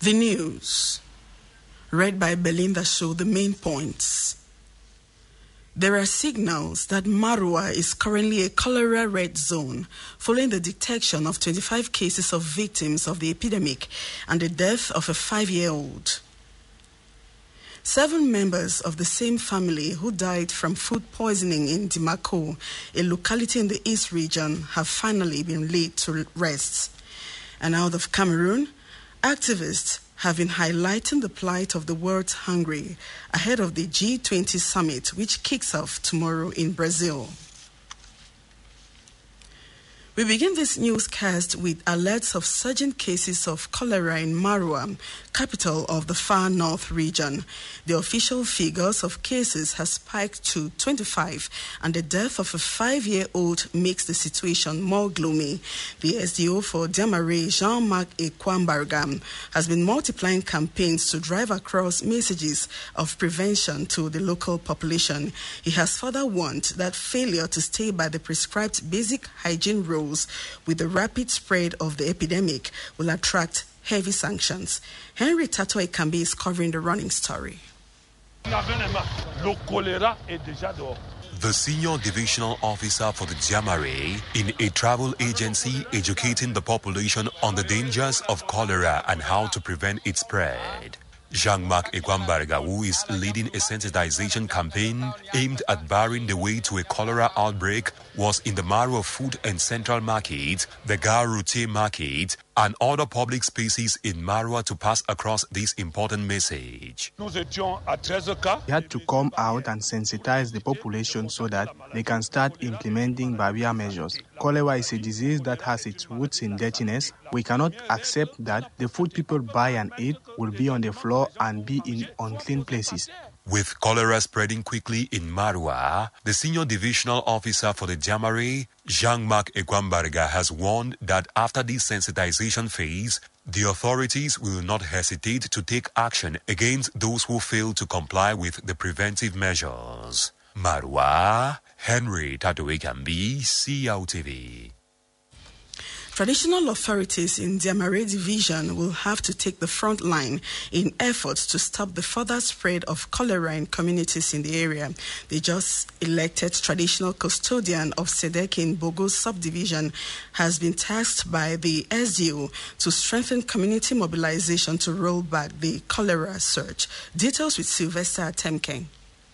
The news, read by Belinda Shaw, the main points. There are signals that Marwa is currently a cholera red zone following the detection of 25 cases of victims of the epidemic and the death of a 5-year-old. 7 members of the same family who died from food poisoning in Dimako, a locality in the East region, have finally been laid to rest. And out of Cameroon, activists have been highlighting the plight of the world's hungry ahead of the G20 summit, which kicks off tomorrow in Brazil. We begin this newscast with alerts of surging cases of cholera in Marwa, capital of the far north region. The official figures of cases has spiked to 25, and the death of a 5-year-old makes the situation more gloomy. The SDO for Diamare, Jean-Marc Ekwambarga, has been multiplying campaigns to drive across messages of prevention to the local population. He has further warned that failure to stay by the prescribed basic hygiene rules with the rapid spread of the epidemic will attract heavy sanctions. Henry Tato Ekambi is covering the running story. The senior divisional officer for the Diamare in a travel agency educating the population on the dangers of cholera and how to prevent its spread. Jean-Marc Ekwambarga, who is leading a sensitization campaign aimed at barring the way to a cholera outbreak, was in the Marwa Food and Central Market, the Gare Routier Market, and other public spaces in Marwa to pass across this important message. We had to come out and sensitize the population so that they can start implementing barrier measures. Cholera is a disease that has its roots in dirtiness. We cannot accept that the food people buy and eat will be on the floor and be in unclean places. With cholera spreading quickly in Marwa, the senior divisional officer for the Diamare, Jean-Marc Ekwambarga, has warned that after this sensitization phase, the authorities will not hesitate to take action against those who fail to comply with the preventive measures. Marwa, Henry Tato Ekambi, CLTV. Traditional authorities in Diamare Division will have to take the front line in efforts to stop the further spread of cholera in communities in the area. The just elected traditional custodian of Sedek in Bogo subdivision has been tasked by the SDO to strengthen community mobilization to roll back the cholera surge. Details with Sylvester Temken.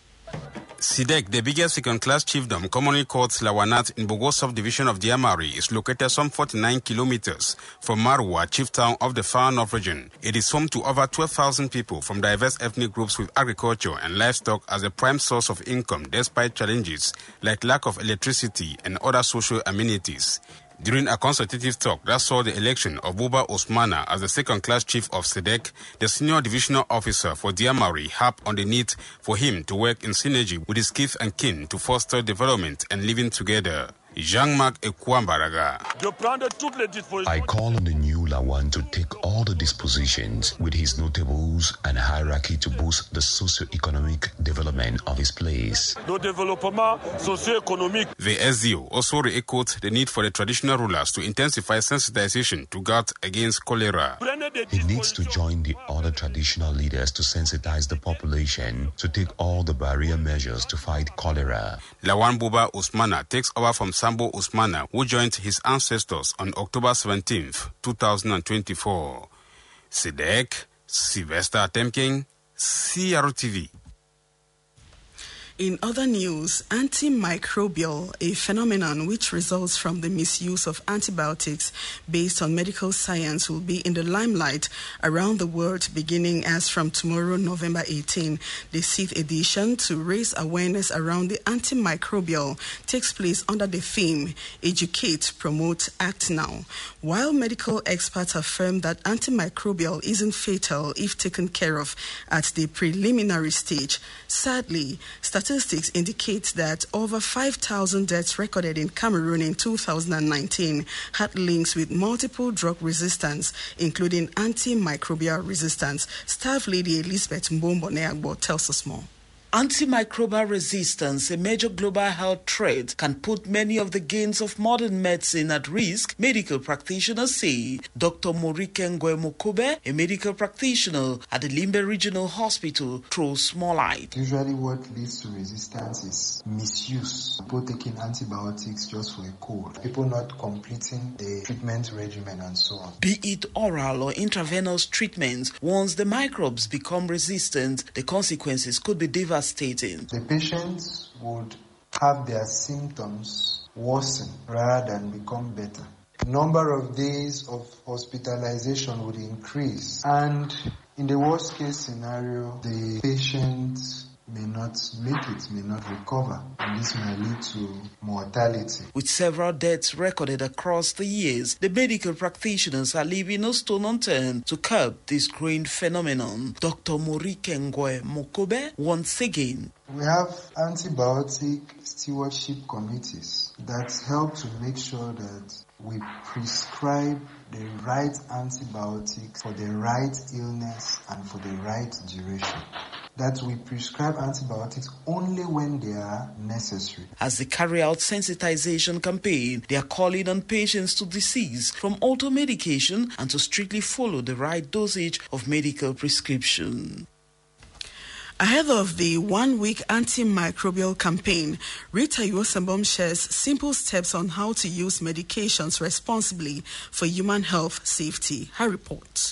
Sidek, the biggest second-class chiefdom, commonly called Slawanat in Bogo subdivision of Diamare, is located some 49 kilometers from Marwa, chief town of the far north region. It is home to over 12,000 people from diverse ethnic groups with agriculture and livestock as a prime source of income despite challenges like lack of electricity and other social amenities. During a consultative talk that saw the election of Buba Osmana as the second-class chief of Sedek, the senior divisional officer for Diamare harped on the need for him to work in synergy with his kith and kin to foster development and living together. Jean-Marc Ekwambarga. I call on the new Lawan to take all the dispositions with his notables and hierarchy to boost the socio-economic development of his place. The SDO also re-echoed the need for the traditional rulers to intensify sensitization to guard against cholera. He needs to join the other traditional leaders to sensitize the population to take all the barrier measures to fight cholera. Lawan Buba Osmana takes over from Sambo Osmana, who joined his ancestors on October 17, 2024. Sidek, Sylvester Temking, CRTV. In other news, antimicrobial, a phenomenon which results from the misuse of antibiotics based on medical science, will be in the limelight around the world beginning as from tomorrow, November 18. The 6th edition to raise awareness around the antimicrobial takes place under the theme, Educate, Promote, Act Now. While medical experts affirm that antimicrobial isn't fatal if taken care of at the preliminary stage, sadly, statistics indicate that over 5,000 deaths recorded in Cameroon in 2019 had links with multiple drug resistance, including antimicrobial resistance. Staff Lady Elizabeth Mbombo Neagbo tells us more. Antimicrobial resistance, a major global health threat, can put many of the gains of modern medicine at risk, medical practitioners say. Dr. Morike Ngwe-Mokobe, a medical practitioner at the Limbe Regional Hospital, throws more light. Usually what leads to resistance is misuse. People taking antibiotics just for a cold. People not completing the treatment regimen and so on. Be it oral or intravenous treatments, once the microbes become resistant, the consequences could be devastating. The patients would have their symptoms worsen rather than become better. Number of days of hospitalization would increase, and in the worst case scenario, the patient may not make it, may not recover, and this may lead to mortality. With several deaths recorded across the years, the medical practitioners are leaving no stone unturned to curb this growing phenomenon. Dr. Morike Ngwe-Mokobe once again. We have antibiotic stewardship committees that help to make sure that we prescribe the right antibiotics for the right illness and for the right duration. That we prescribe antibiotics only when they are necessary. As they carry out sensitization campaign, they are calling on patients to desist from auto-medication and to strictly follow the right dosage of medical prescription. Ahead of the one-week antimicrobial campaign, Rita Yosembom shares simple steps on how to use medications responsibly for human health safety. Her report.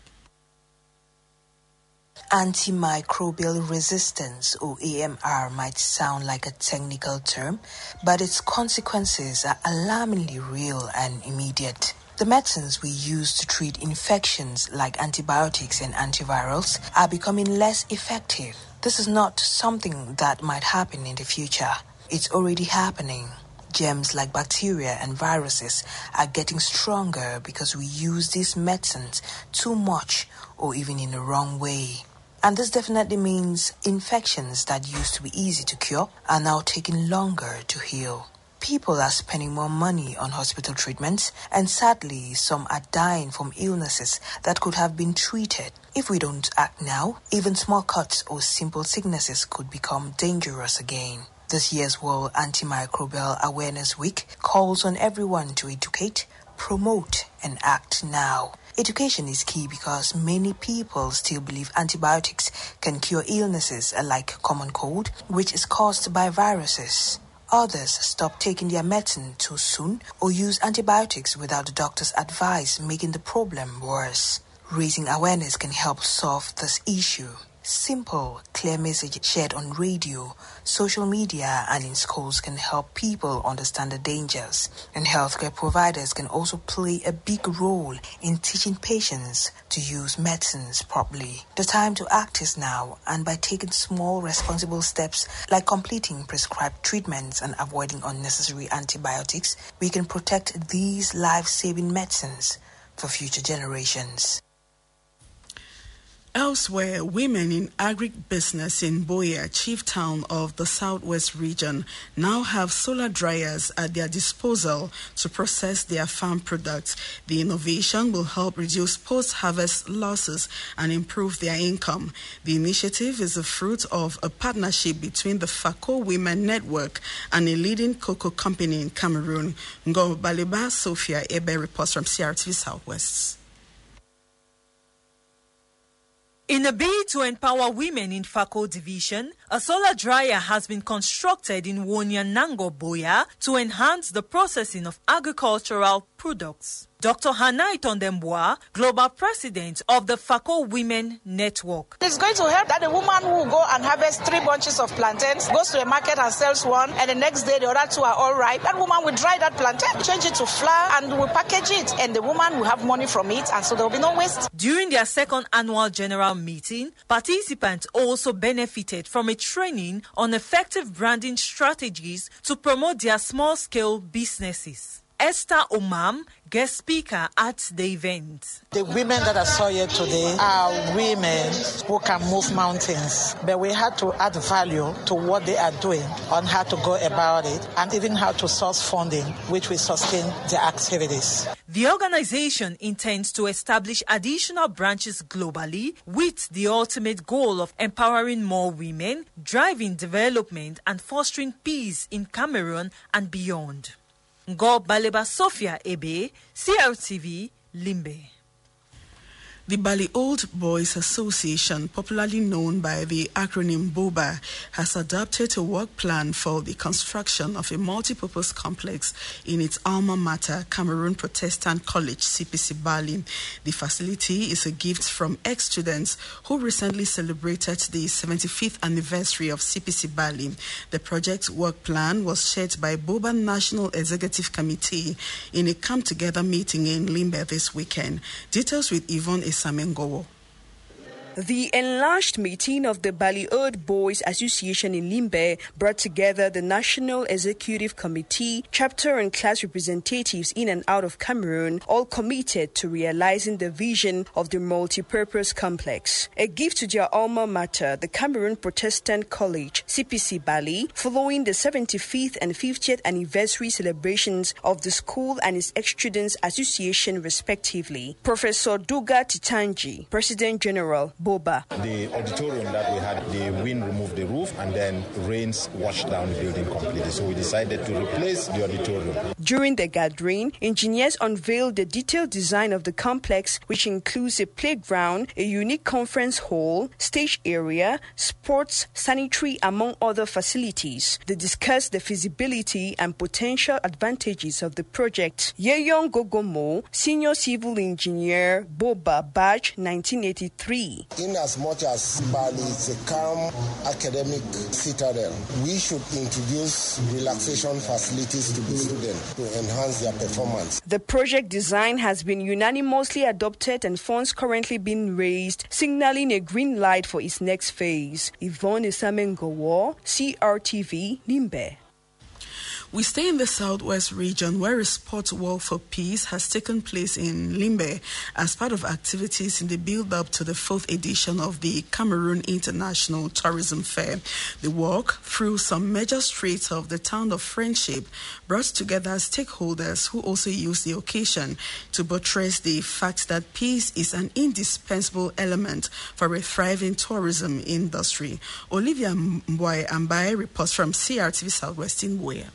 Antimicrobial resistance, or AMR, might sound like a technical term, but its consequences are alarmingly real and immediate. The medicines we use to treat infections like antibiotics and antivirals are becoming less effective. This is not something that might happen in the future. It's already happening. Germs like bacteria and viruses are getting stronger because we use these medicines too much or even in the wrong way. And this definitely means infections that used to be easy to cure are now taking longer to heal. People are spending more money on hospital treatments, and sadly, some are dying from illnesses that could have been treated. If we don't act now, even small cuts or simple sicknesses could become dangerous again. This year's World Antimicrobial Awareness Week calls on everyone to educate, promote, and act now. Education is key because many people still believe antibiotics can cure illnesses like common cold, which is caused by viruses. Others stop taking their medicine too soon or use antibiotics without the doctor's advice, making the problem worse. Raising awareness can help solve this issue. Simple, clear message shared on radio, social media, and in schools can help people understand the dangers. And healthcare providers can also play a big role in teaching patients to use medicines properly. The time to act is now, and by taking small, responsible steps like completing prescribed treatments and avoiding unnecessary antibiotics, we can protect these life-saving medicines for future generations. Elsewhere, women in agribusiness in Boya, chief town of the Southwest region, now have solar dryers at their disposal to process their farm products. The innovation will help reduce post-harvest losses and improve their income. The initiative is a fruit of a partnership between the Fako Women Network and a leading cocoa company in Cameroon. Ngo Baleba Sophia Ebe reports from CRTV Southwest. In a bid to empower women in Fako division, a solar dryer has been constructed in Wonya Nango Boya to enhance the processing of agricultural products. Dr. Hanai Tondemboa, Global President of the Fako Women Network. It's going to help that the woman who will go and harvest 3 bunches of plantains, goes to a market and sells one, and the next day the other 2 are all ripe. That woman will dry that plantain, change it to flour, and will package it, and the woman will have money from it, and so there will be no waste. During their second annual general meeting, participants also benefited from a training on effective branding strategies to promote their small-scale businesses. Esther Omam, guest speaker at the event. The women that I saw here today are women who can move mountains, but we had to add value to what they are doing on how to go about it and even how to source funding, which will sustain their activities. The organization intends to establish additional branches globally with the ultimate goal of empowering more women, driving development and fostering peace in Cameroon and beyond. Ngo Baleba Sophia Ebe, CRTV, Limbe. The Bali Old Boys Association, popularly known by the acronym BOBA, has adopted a work plan for the construction of a multipurpose complex in its alma mater, Cameroon Protestant College, CPC Bali. The facility is a gift from ex-students who recently celebrated the 75th anniversary of CPC Bali. The project work plan was shared by BOBA National Executive Committee in a come-together meeting in Limbe this weekend. Details with Yvonne Samengowo. The enlarged meeting of the Bali Old Boys Association in Limbe brought together the National Executive Committee, chapter and class representatives in and out of Cameroon, all committed to realizing the vision of the multipurpose complex. A gift to their alma mater, the Cameroon Protestant College, CPC Bali, following the 75th and 50th anniversary celebrations of the school and its ex-students association respectively. Professor Duga Titanji, President General, BOBA. The auditorium that we had, the wind removed the roof and then rains washed down the building completely. So we decided to replace the auditorium. During the gathering, engineers unveiled the detailed design of the complex, which includes a playground, a unique conference hall, stage area, sports, sanitary, among other facilities. They discussed the feasibility and potential advantages of the project. Yeyong Gogomo, Senior Civil Engineer, BOBA, Batch 1983. In as much as Bali is a calm academic citadel, we should introduce relaxation facilities to the students to enhance their performance. The project design has been unanimously adopted and funds currently being raised, signaling a green light for its next phase. Yvonne Samengowo, CRTV, Limbe. We stay in the southwest region where a sports walk for peace has taken place in Limbe as part of activities in the build-up to the 4th edition of the Cameroon International Tourism Fair. The walk through some major streets of the town of Friendship brought together stakeholders who also used the occasion to buttress the fact that peace is an indispensable element for a thriving tourism industry. Olivia Mbwaye Ambaye reports from CRTV Southwest in Boya.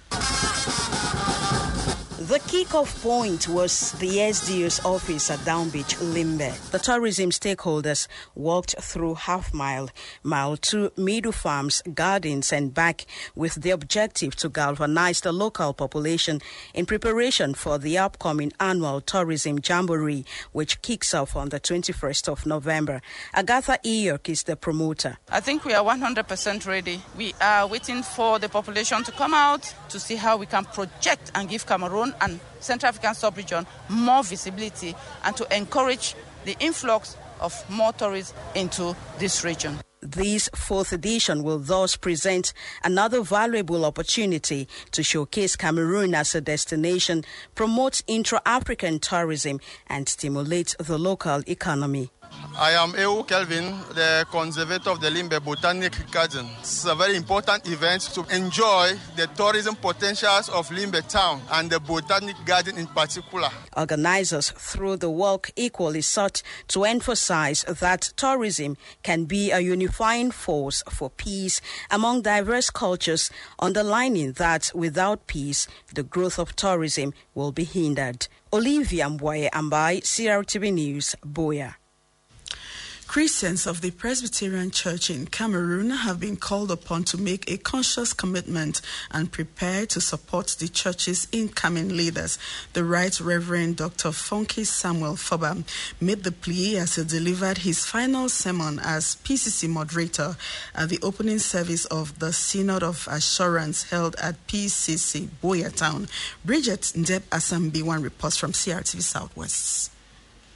The kick-off point was the SDO's office at Down Beach, Limbe. The tourism stakeholders walked through Half Mile, Mile 2, Middle Farms, Gardens and back with the objective to galvanize the local population in preparation for the upcoming annual tourism jamboree, which kicks off on the 21st of November. Agatha Iyok is the promoter. I think we are 100% ready. We are waiting for the population to come out to see how we can project and give Cameroon and Central African sub-region more visibility and to encourage the influx of more tourists into this region. This 4th edition will thus present another valuable opportunity to showcase Cameroon as a destination, promote intra-African tourism, and stimulate the local economy. I am Ewu Kelvin, the conservator of the Limbe Botanic Garden. This is a very important event to enjoy the tourism potentials of Limbe town and the Botanic Garden in particular. Organizers through the walk equally sought to emphasize that tourism can be a unifying force for peace among diverse cultures, underlining that without peace, the growth of tourism will be hindered. Olivia Mbwaye Ambaye, CRTV News, Boya. Christians of the Presbyterian Church in Cameroon have been called upon to make a conscious commitment and prepare to support the church's incoming leaders. The Right Reverend Dr. Funky Samuel Foba made the plea as he delivered his final sermon as PCC moderator at the opening service of the Synod of Assurance held at PCC Boya Town. Bridget Ndeb Asambi, one reports from CRTV Southwest.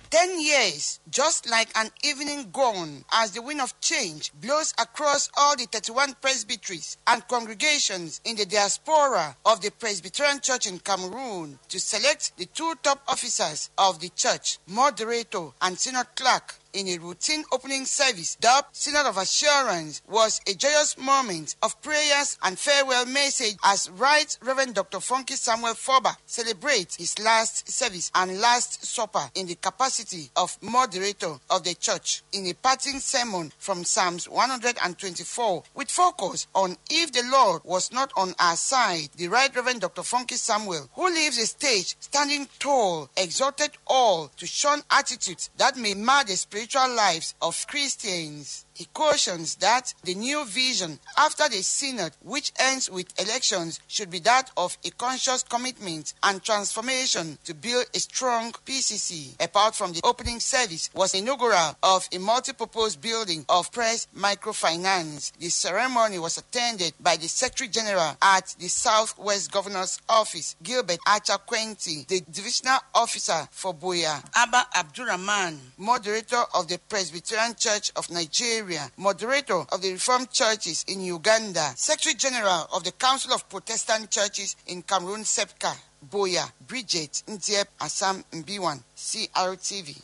10 years, just like an evening gone, as the wind of change blows across all the 31 presbyteries and congregations in the diaspora of the Presbyterian Church in Cameroon to select the 2 top officers of the church, moderator and synod clerk, in a routine opening service dubbed Synod of Assurance, was a joyous moment of prayers and farewell message as Right Reverend Dr. Funky Samuel Foba celebrates his last service and last supper in the capacity of moderator of the church in a parting sermon from Psalms 124 with focus on if the Lord was not on our side. The Right Reverend Dr. Funky Samuel, who leaves the stage standing tall, exhorted all to shun attitudes that may mar the spiritual lives of Christians. He cautions that the new vision after the synod, which ends with elections, should be that of a conscious commitment and transformation to build a strong PCC. Apart from the opening service was inaugural of a multi-purpose building of Press Microfinance. The ceremony was attended by the Secretary General at the Southwest Governor's Office, Gilbert Achakwenti, the Divisional Officer for Boya, Abba Abdurrahman, moderator of the Presbyterian Church of Nigeria, moderator of the Reformed Churches in Uganda, Secretary General of the Council of Protestant Churches in Cameroon, SEPCA, Boya, Bridget Ndiep Assam Mbiwan, CRTV.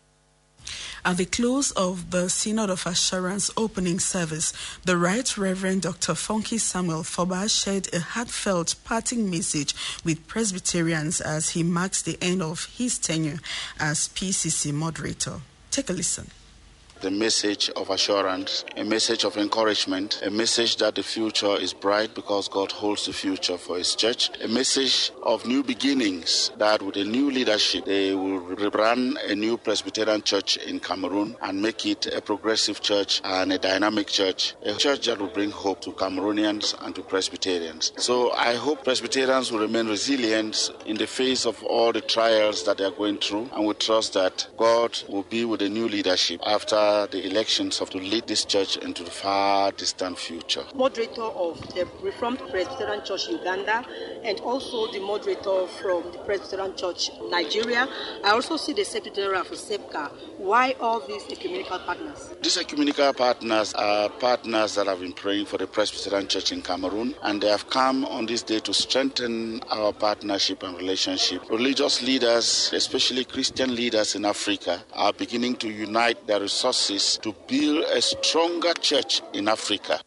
At the close of the Synod of Assurance opening service, the Right Reverend Dr. Funky Samuel Foba shared a heartfelt parting message with Presbyterians as he marks the end of his tenure as PCC moderator. Take a listen. The message of assurance, a message of encouragement, a message that the future is bright because God holds the future for His church, a message of new beginnings, that with a new leadership, they will run a new Presbyterian church in Cameroon and make it a progressive church and a dynamic church, a church that will bring hope to Cameroonians and to Presbyterians. So I hope Presbyterians will remain resilient in the face of all the trials that they are going through, and we trust that God will be with the new leadership after the elections to lead this church into the far distant future. Moderator of the Reformed Presbyterian Church Uganda and also the moderator from the Presbyterian Church Nigeria. I also see the Secretary General for SEPCA. Why all these ecumenical partners? These ecumenical partners are partners that have been praying for the Presbyterian Church in Cameroon, and they have come on this day to strengthen our partnership and relationship. Religious leaders, especially Christian leaders in Africa, are beginning to unite their resources to build a stronger church in Africa.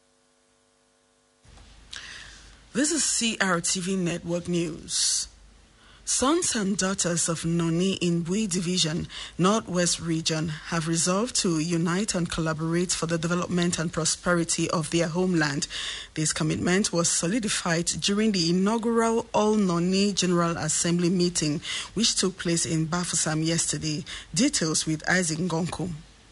This is CRTV Network News. Sons and daughters of Noni in Bui Division, Northwest Region, have resolved to unite and collaborate for the development and prosperity of their homeland. This commitment was solidified during the inaugural All Noni General Assembly meeting, which took place in Bafoussam yesterday. Details with Isaac Ngonkum.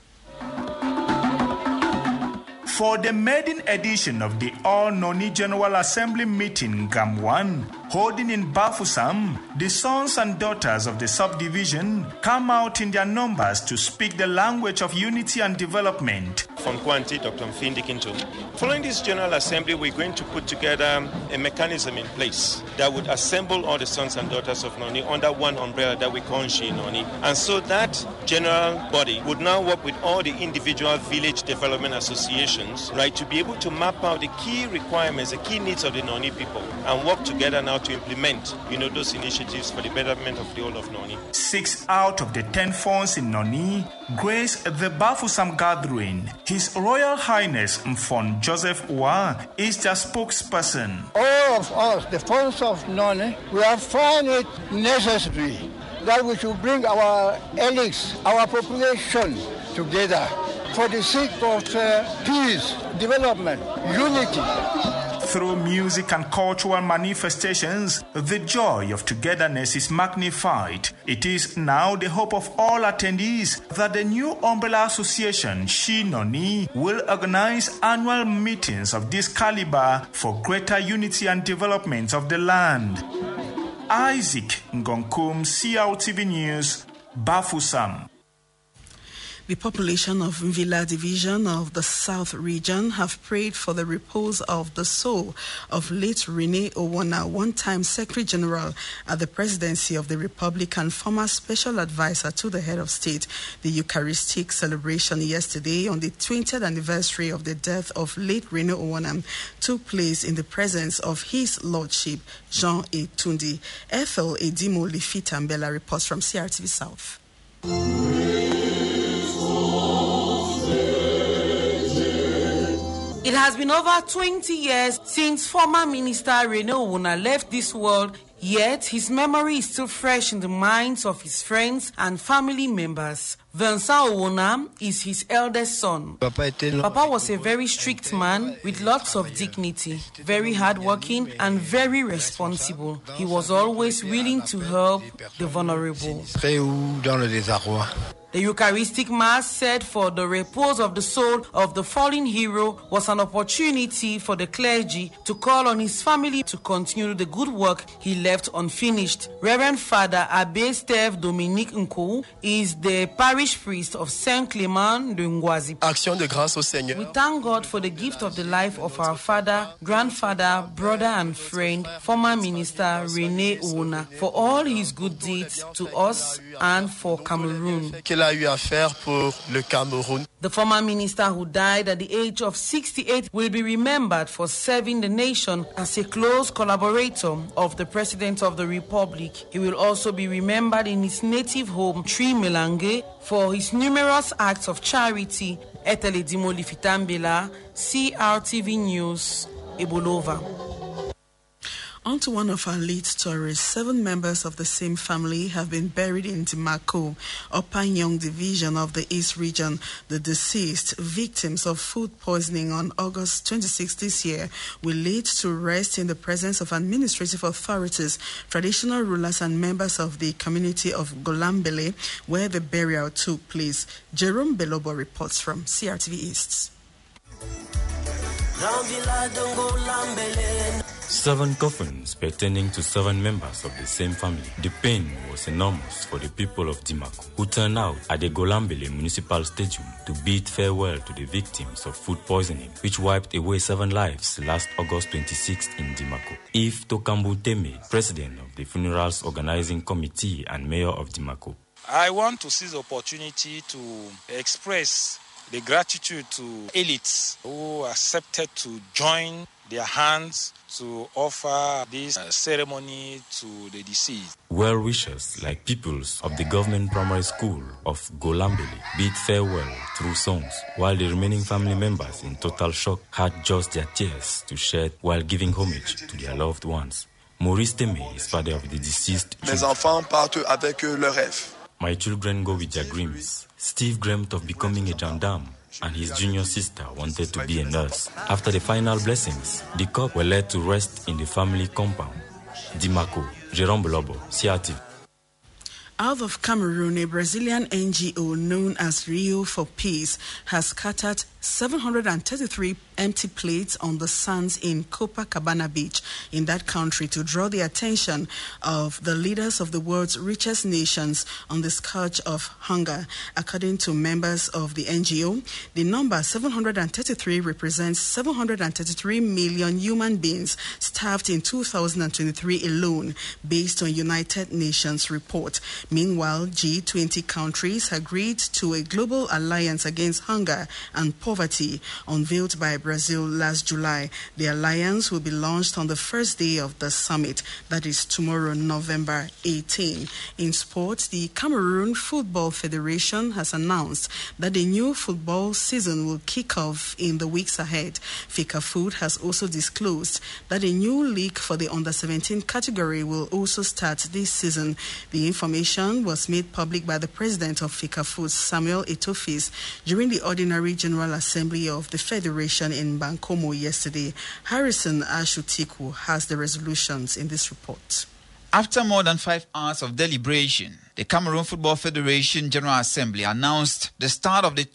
For the maiden edition of the All Noni General Assembly meeting, GAM1, holding in Bafoussam, the sons and daughters of the subdivision come out in their numbers to speak the language of unity and development. From Kwanti, Dr. Mfindi Kintum. Following this General Assembly, we're going to put together a mechanism in place that would assemble all the sons and daughters of Noni under one umbrella that we call Nshi Noni. And so that general body would now work with all the individual village development associations, right, to be able to map out the key requirements, the key needs of the Noni people, and work together now to implement, those initiatives for the betterment of the whole of Noni. 6 out of the 10 fonts in Noni grace the Bafoussam gathering. His Royal Highness Mfon Joseph Wa is the spokesperson. All of us, the fonts of Noni, we have found it necessary that we should bring our elites, our population together for the sake of peace, development, unity. Through music and cultural manifestations, the joy of togetherness is magnified. It is now the hope of all attendees that the new umbrella association, Nshi Noni, will organize annual meetings of this caliber for greater unity and development of the land. Isaac Ngonkum, CRTV News, Bafoussam. The population of Villa Division of the South Region have prayed for the repose of the soul of late Rene Owona, one-time Secretary General at the Presidency of the Republic and former Special Advisor to the Head of State. The Eucharistic celebration yesterday on the 20th anniversary of the death of late Rene Owona took place in the presence of His Lordship, Jean Etundi. Ethel Edimo Lifitambela reports from CRTV South. It has been over 20 years since former Minister Rene Owona left this world, yet his memory is still fresh in the minds of his friends and family members. Vincent Owona is his eldest son. Papa was a very strict man with lots of dignity, very hardworking and very responsible. He was always willing to help the vulnerable. The Eucharistic Mass said for the repose of the soul of the fallen hero was an opportunity for the clergy to call on his family to continue the good work he left unfinished. Reverend Father Abbé Steve Dominique Nkou is the parish priest of Saint Clément de Ngwazi. Action de grâce au Seigneur. We thank God for the gift of the life of our father, grandfather, brother and friend, former Minister Rene Owona, for all his good deeds to us and for Cameroon. The former minister who died at the age of 68 will be remembered for serving the nation as a close collaborator of the President of the Republic. He will also be remembered in his native home, Trimelange, for his numerous acts of charity. Etele Dimoli Fitambela, CRTV News, Ebolova. On to one of our lead stories. 7 members of the same family have been buried in Dimako, Upper Nyong Division of the East Region. The deceased, victims of food poisoning on August 26 this year, will laid to rest in the presence of administrative authorities, traditional rulers and members of the community of Golambele, where the burial took place. Jerome Belobo reports from CRTV East. 7 coffins pertaining to 7 members of the same family. The pain was enormous for the people of Dimako, who turned out at the Golambele Municipal Stadium to bid farewell to the victims of food poisoning, which wiped away 7 lives last August 26th in Dimako. Yves Tokambu Teme, president of the Funerals Organizing Committee and mayor of Dimako. I want to seize the opportunity to express the gratitude to elites who accepted to join their hands to offer this ceremony to the deceased. Well-wishers like pupils of the government primary school of Golambele bid farewell through songs, while the remaining family members in total shock had just their tears to shed while giving homage to their loved ones. Maurice Teme is father of the deceased children. Mes enfants partent avec leurs rêves. My children go with their dreams. Steve dreamt of becoming a gendarme, and his junior sister wanted to be a nurse. After the final blessings, the couple were led to rest in the family compound. Dimako, Jerome Belobo, CRTV. Out of Cameroon, a Brazilian NGO known as Rio for Peace has scattered 733 empty plates on the sands in Copacabana Beach in that country to draw the attention of the leaders of the world's richest nations on the scourge of hunger. According to members of the NGO, the number 733 represents 733 million human beings starved in 2023 alone, based on United Nations report. Meanwhile, G20 countries agreed to a global alliance against hunger and poverty unveiled by Brazil last July. The alliance will be launched on the first day of the summit, that is tomorrow, November 18. In sports, the Cameroon Football Federation has announced that the new football season will kick off in the weeks ahead. FECAFOOT has also disclosed that a new league for the under-17 category will also start this season. The information was made public by the president of FECAFOOT, Samuel Etofis, during the Ordinary General Assembly of the Federation in Bankomo yesterday. Harrison Ashutiku has the resolutions in this report. After more than 5 hours of deliberation, the Cameroon Football Federation General Assembly announced the start of the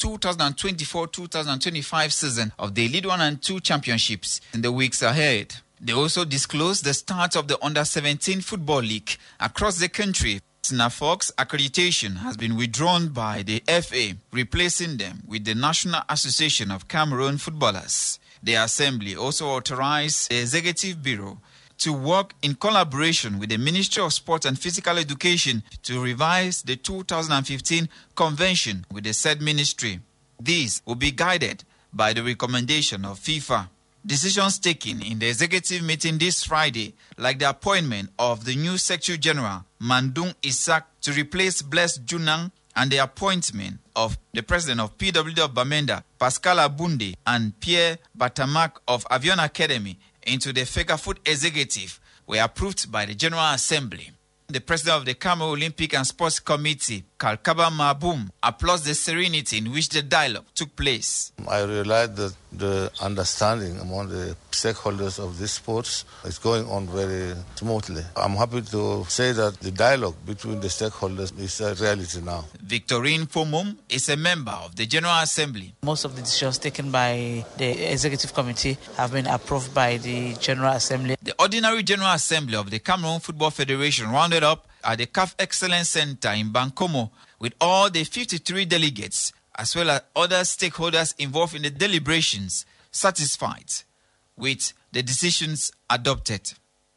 2024-2025 season of the League 1 and 2 championships in the weeks ahead. They also disclosed the start of the Under-17 Football League across the country. SNAFOC's accreditation has been withdrawn by the FA, replacing them with the National Association of Cameroon Footballers. The Assembly also authorized the Executive Bureau to work in collaboration with the Ministry of Sport and Physical Education to revise the 2015 convention with the said ministry. These will be guided by the recommendation of FIFA. Decisions taken in the executive meeting this Friday, like the appointment of the new Secretary General, Mandung Isaac, to replace Blessed Junang, and the appointment of the president of PWD of Bamenda, Pascal Abunde, and Pierre Batamak of Avion Academy into the FECAFOOT executive were approved by the General Assembly. The president of the Cameroon Olympic and Sports Committee, Kalkaba Maboum, applauds the serenity in which the dialogue took place. I realize that the understanding among the stakeholders of this sports is going on very smoothly. I'm happy to say that the dialogue between the stakeholders is a reality now. Victorine Fomum is a member of the General Assembly. Most of the decisions taken by the Executive Committee have been approved by the General Assembly. The Ordinary General Assembly of the Cameroon Football Federation rounded up at the CAF Excellence Center in Bankomo with all the 53 delegates as well as other stakeholders involved in the deliberations satisfied with the decisions adopted.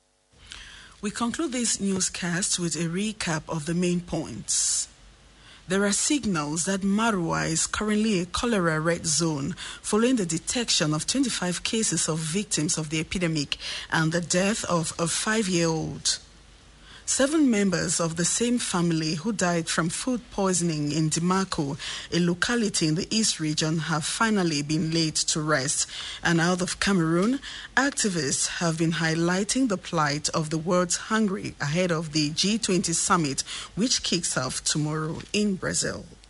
We conclude this newscast with a recap of the main points. There are signals that Marua is currently a cholera red zone following the detection of 25 cases of victims of the epidemic and the death of a 5-year-old. 7 members of the same family who died from food poisoning in Dimako, a locality in the East region, have finally been laid to rest. And out of Cameroon, activists have been highlighting the plight of the world's hungry ahead of the G20 summit, which kicks off tomorrow in Brazil.